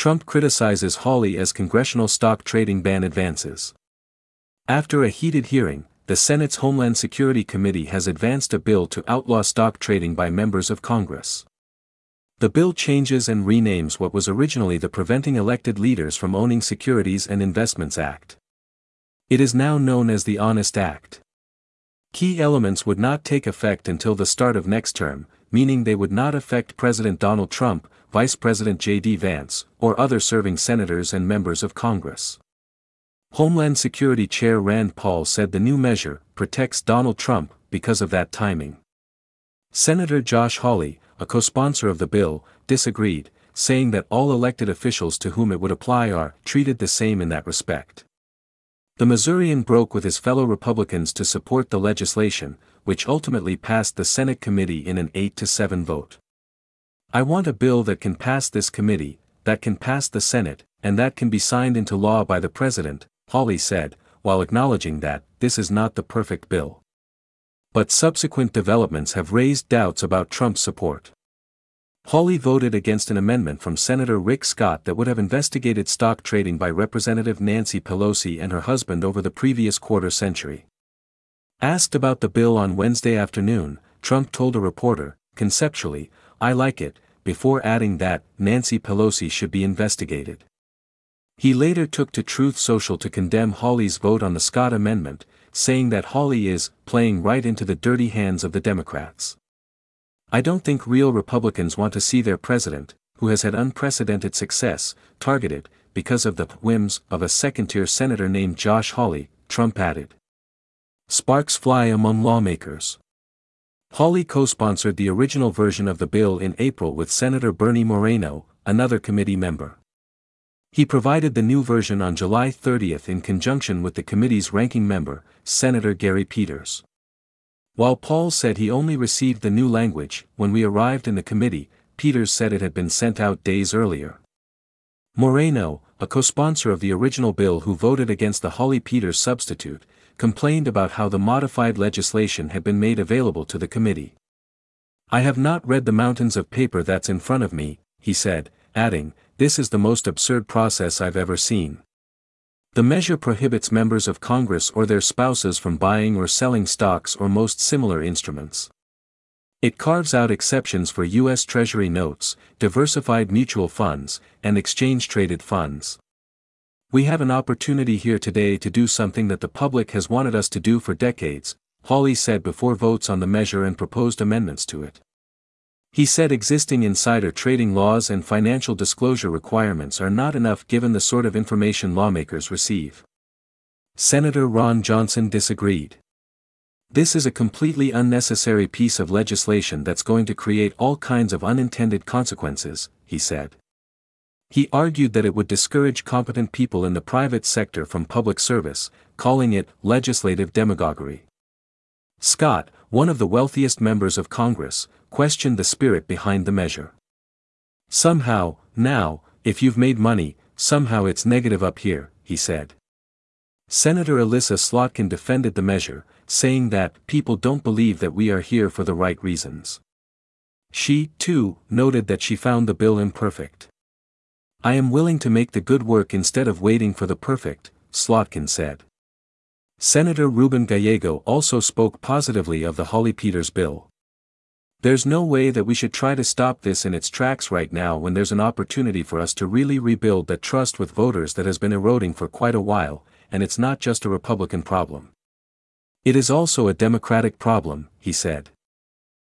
Trump criticizes Hawley as congressional stock trading ban advances. After a heated hearing, the Senate's Homeland Security Committee has advanced a bill to outlaw stock trading by members of Congress. The bill changes and renames what was originally the Preventing Elected Leaders from Owning Securities and Investments Act. It is now known as the Honest Act. Key elements would not take effect until the start of next term, meaning they would not affect President Donald Trump, Vice President J.D. Vance, or other serving senators and members of Congress. Homeland Security Chair Rand Paul said the new measure protects Donald Trump because of that timing. Senator Josh Hawley, a co-sponsor of the bill, disagreed, saying that all elected officials to whom it would apply are treated the same in that respect. The Missourian broke with his fellow Republicans to support the legislation, which ultimately passed the Senate committee in an 8-7 vote. "I want a bill that can pass this committee, that can pass the Senate, and that can be signed into law by the President," Hawley said, while acknowledging that this is not the perfect bill. But subsequent developments have raised doubts about Trump's support. Hawley voted against an amendment from Senator Rick Scott that would have investigated stock trading by Representative Nancy Pelosi and her husband over the previous quarter century. Asked about the bill on Wednesday afternoon, Trump told a reporter, "Conceptually, I like it," before adding that Nancy Pelosi should be investigated. He later took to Truth Social to condemn Hawley's vote on the Scott amendment, saying that Hawley is playing right into the dirty hands of the Democrats. "I don't think real Republicans want to see their president, who has had unprecedented success, targeted because of the whims of a second-tier senator named Josh Hawley," Trump added. Sparks fly among lawmakers. Hawley co-sponsored the original version of the bill in April with Senator Bernie Moreno, another committee member. He provided the new version on July 30 in conjunction with the committee's ranking member, Senator Gary Peters. While Paul said he only received the new language when we arrived in the committee, Peters said it had been sent out days earlier. Moreno, a co-sponsor of the original bill who voted against the Hawley-Peters substitute, complained about how the modified legislation had been made available to the committee. "I have not read the mountains of paper that's in front of me," he said, adding, "This is the most absurd process I've ever seen." The measure prohibits members of Congress or their spouses from buying or selling stocks or most similar instruments. It carves out exceptions for U.S. Treasury notes, diversified mutual funds, and exchange-traded funds. "We have an opportunity here today to do something that the public has wanted us to do for decades," Hawley said before votes on the measure and proposed amendments to it. He said existing insider trading laws and financial disclosure requirements are not enough given the sort of information lawmakers receive. Senator Ron Johnson disagreed. "This is a completely unnecessary piece of legislation that's going to create all kinds of unintended consequences," he said. He argued that it would discourage competent people in the private sector from public service, calling it legislative demagoguery. Scott, one of the wealthiest members of Congress, questioned the spirit behind the measure. "Somehow, now, if you've made money, somehow it's negative up here," he said. Senator Elissa Slotkin defended the measure, saying that people don't believe that we are here for the right reasons. She, too, noted that she found the bill imperfect. "I am willing to make the good work instead of waiting for the perfect," Slotkin said. Senator Ruben Gallego also spoke positively of the Hawley-Peters bill. "There's no way that we should try to stop this in its tracks right now when there's an opportunity for us to really rebuild that trust with voters that has been eroding for quite a while, and it's not just a Republican problem. It is also a Democratic problem," he said.